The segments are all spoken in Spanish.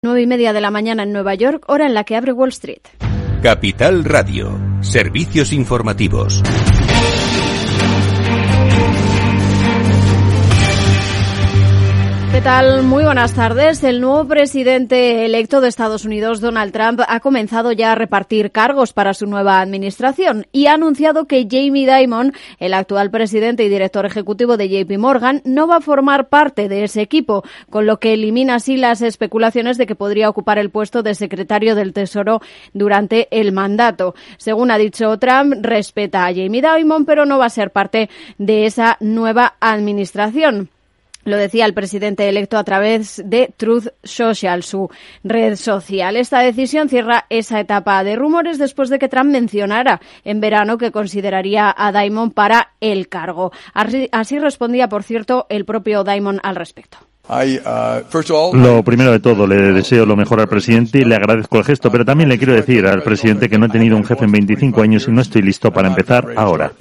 9:30 de la mañana en Nueva York, hora en la que abre Wall Street. Capital Radio, servicios informativos. ¿Qué tal? Muy buenas tardes. El nuevo presidente electo de Estados Unidos, Donald Trump, ha comenzado ya a repartir cargos para su nueva administración y ha anunciado que Jamie Dimon, el actual presidente y director ejecutivo de JP Morgan, no va a formar parte de ese equipo, con lo que elimina así las especulaciones de que podría ocupar el puesto de secretario del Tesoro durante el mandato. Según ha dicho Trump, respeta a Jamie Dimon, pero no va a ser parte de esa nueva administración. Lo decía el presidente electo a través de Truth Social, su red social. Esta decisión cierra esa etapa de rumores después de que Trump mencionara en verano que consideraría a Dimon para el cargo. Así respondía, por cierto, el propio Dimon al respecto. Lo primero de todo, le deseo lo mejor al presidente y le agradezco el gesto, pero también le quiero decir al presidente que no he tenido un jefe en 25 años y no estoy listo para empezar ahora.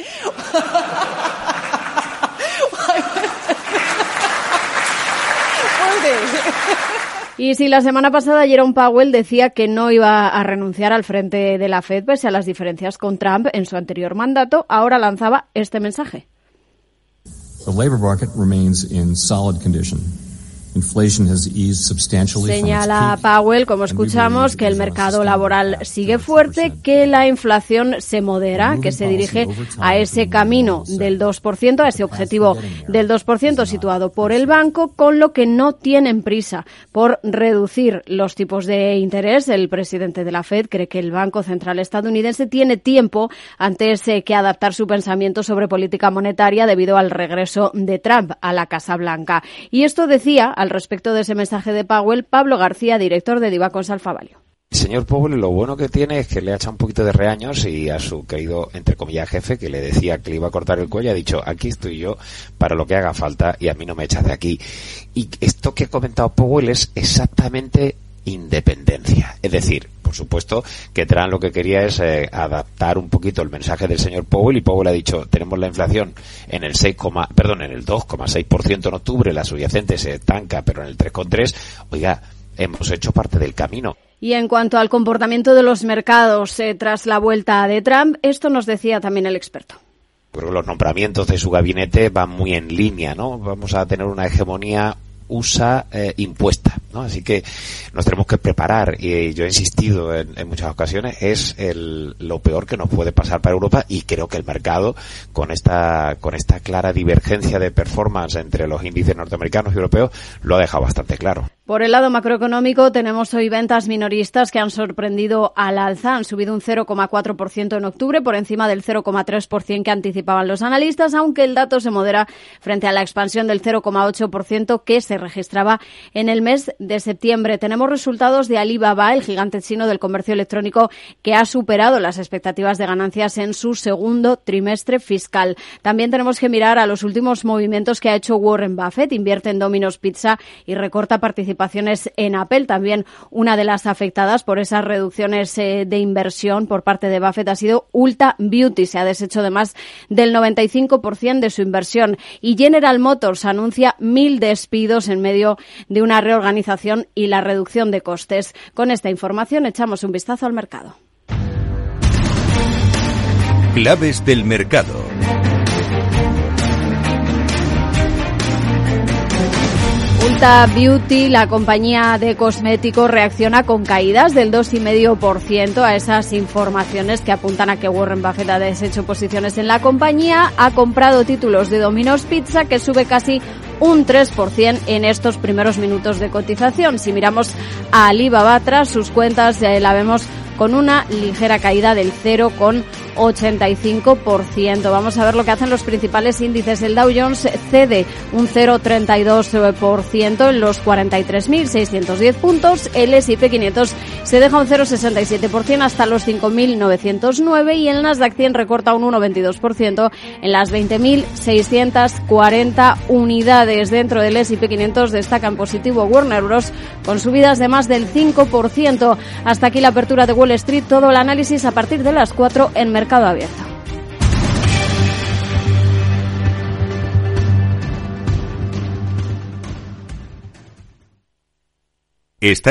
Y si la semana pasada Jerome Powell decía que no iba a renunciar al frente de la Fed pese a las diferencias con Trump en su anterior mandato, ahora lanzaba este mensaje. The labor market remains in solid condition. Señala Powell, como escuchamos, que el mercado laboral sigue fuerte, que la inflación se modera, que se dirige a ese camino del 2%, a ese objetivo del 2% situado por el banco, con lo que no tienen prisa por reducir los tipos de interés. El presidente de la Fed cree que el Banco Central estadounidense tiene tiempo antes que adaptar su pensamiento sobre política monetaria debido al regreso de Trump a la Casa Blanca. Y esto decía, al respecto de ese mensaje de Powell, Pablo García, director de Divacons Alfa Value. El señor Powell lo bueno que tiene es que le ha echado un poquito de reaños y a su querido, entre comillas, jefe, que le decía que le iba a cortar el cuello, ha dicho, aquí estoy yo para lo que haga falta y a mí no me echas de aquí. Y esto que ha comentado Powell es exactamente independencia. Es decir, por supuesto que Trump lo que quería es adaptar un poquito el mensaje del señor Powell, y Powell ha dicho, tenemos la inflación en el 2,6% en octubre, la subyacente se estanca, pero en el 3,3%, oiga, hemos hecho parte del camino. Y en cuanto al comportamiento de los mercados tras la vuelta de Trump, esto nos decía también el experto. Creo que los nombramientos de su gabinete van muy en línea, ¿no? Vamos a tener una hegemonía USA impuesta, ¿no? Así que nos tenemos que preparar, y yo he insistido en muchas ocasiones, es lo peor que nos puede pasar para Europa, y creo que el mercado, con esta clara divergencia de performance entre los índices norteamericanos y europeos, lo ha dejado bastante claro. Por el lado macroeconómico, tenemos hoy ventas minoristas que han sorprendido al alza. Han subido un 0,4% en octubre, por encima del 0,3% que anticipaban los analistas, aunque el dato se modera frente a la expansión del 0,8% que se registraba en el mes de septiembre. Tenemos resultados de Alibaba, el gigante chino del comercio electrónico, que ha superado las expectativas de ganancias en su segundo trimestre fiscal. También tenemos que mirar a los últimos movimientos que ha hecho Warren Buffett. Invierte en Domino's Pizza y recorta participaciones en Apple. También una de las afectadas por esas reducciones de inversión por parte de Buffett ha sido Ulta Beauty. Se ha deshecho de más del 95% de su inversión. Y General Motors anuncia 1.000 despidos en medio de una reorganización y la reducción de costes. Con esta información echamos un vistazo al mercado. Claves del mercado. Ulta Beauty, la compañía de cosméticos, reacciona con caídas del 2,5% a esas informaciones que apuntan a que Warren Buffett ha deshecho posiciones en la compañía. Ha comprado títulos de Domino's Pizza, que sube casi un 3% en estos primeros minutos de cotización. Si miramos a Alibaba, tras sus cuentas, la vemos con una ligera caída del 0,85%. Vamos a ver lo que hacen los principales índices. El Dow Jones cede un 0,32% en los 43.610 puntos. El S&P 500 se deja un 0,67% hasta los 5.909 y el Nasdaq 100 recorta un 1,22% en las 20.640 unidades. Dentro del S&P 500 destacan positivo Warner Bros. Con subidas de más del 5%. Hasta aquí la apertura de Wall Street. Todo el análisis a partir de las 4 en Mercado Abierto. Está